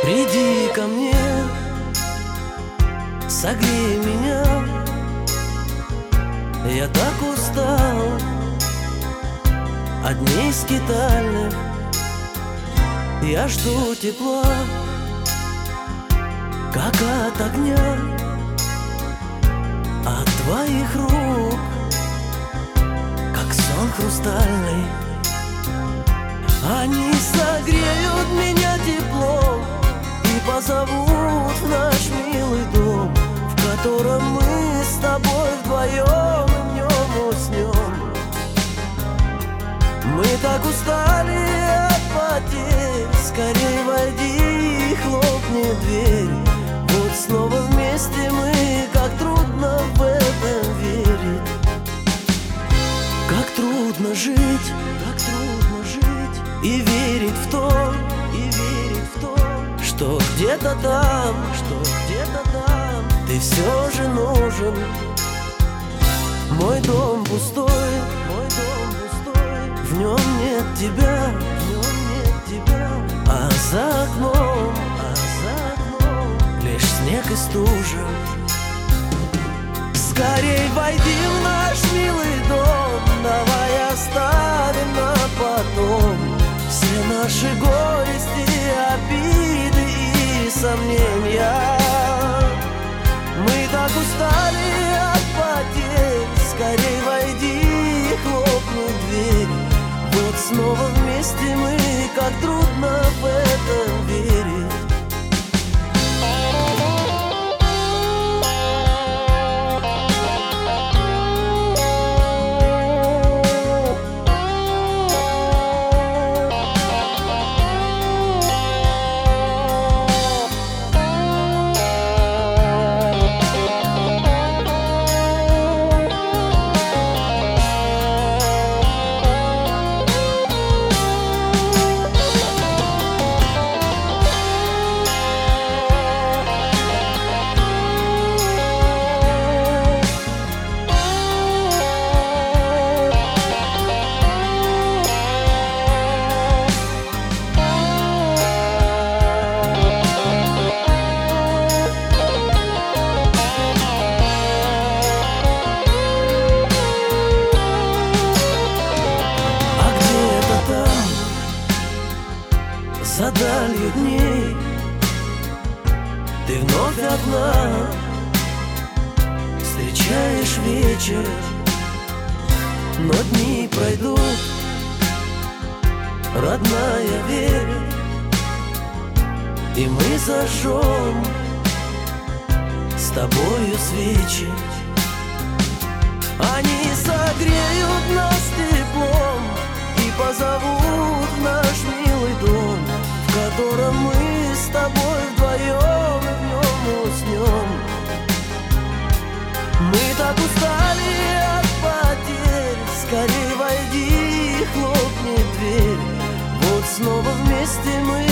Приди ко мне, согрей меня. Я так устал от дней скитальных. Я жду тепла, как от огня, от твоих рук, как сон хрустальный. Они согреют меня теплом и позовут в наш милый дом, в котором мы с тобой вдвоем и в нем уснем. Мы так устали от потерь, скорей войди и хлопни дверь. Вот снова вместе мы, как трудно в этом верить. Как трудно жить, и верить в то, что где-то там, ты все же нужен. Мой дом пустой, в нем нет тебя, а за окном лишь снег и стужа. Скорей войди в наш милый дом, давай оставим на потом все наши горести, обиды и сомнения. Мы так устали от потерь, скорей войди и хлопни дверь. Вот снова вместе мы, как трудно в этом верить. За далью дней ты вновь одна встречаешь вечер, но дни пройдут, родная, верь, и мы зажжем с тобою свечи. Они согреют нас теплом и позовут в наш милый дом, в котором мы с тобой вдвоем и в нем уснем. Мы так устали от потерь, скорей войди и хлопни дверь. Вот снова вместе мы,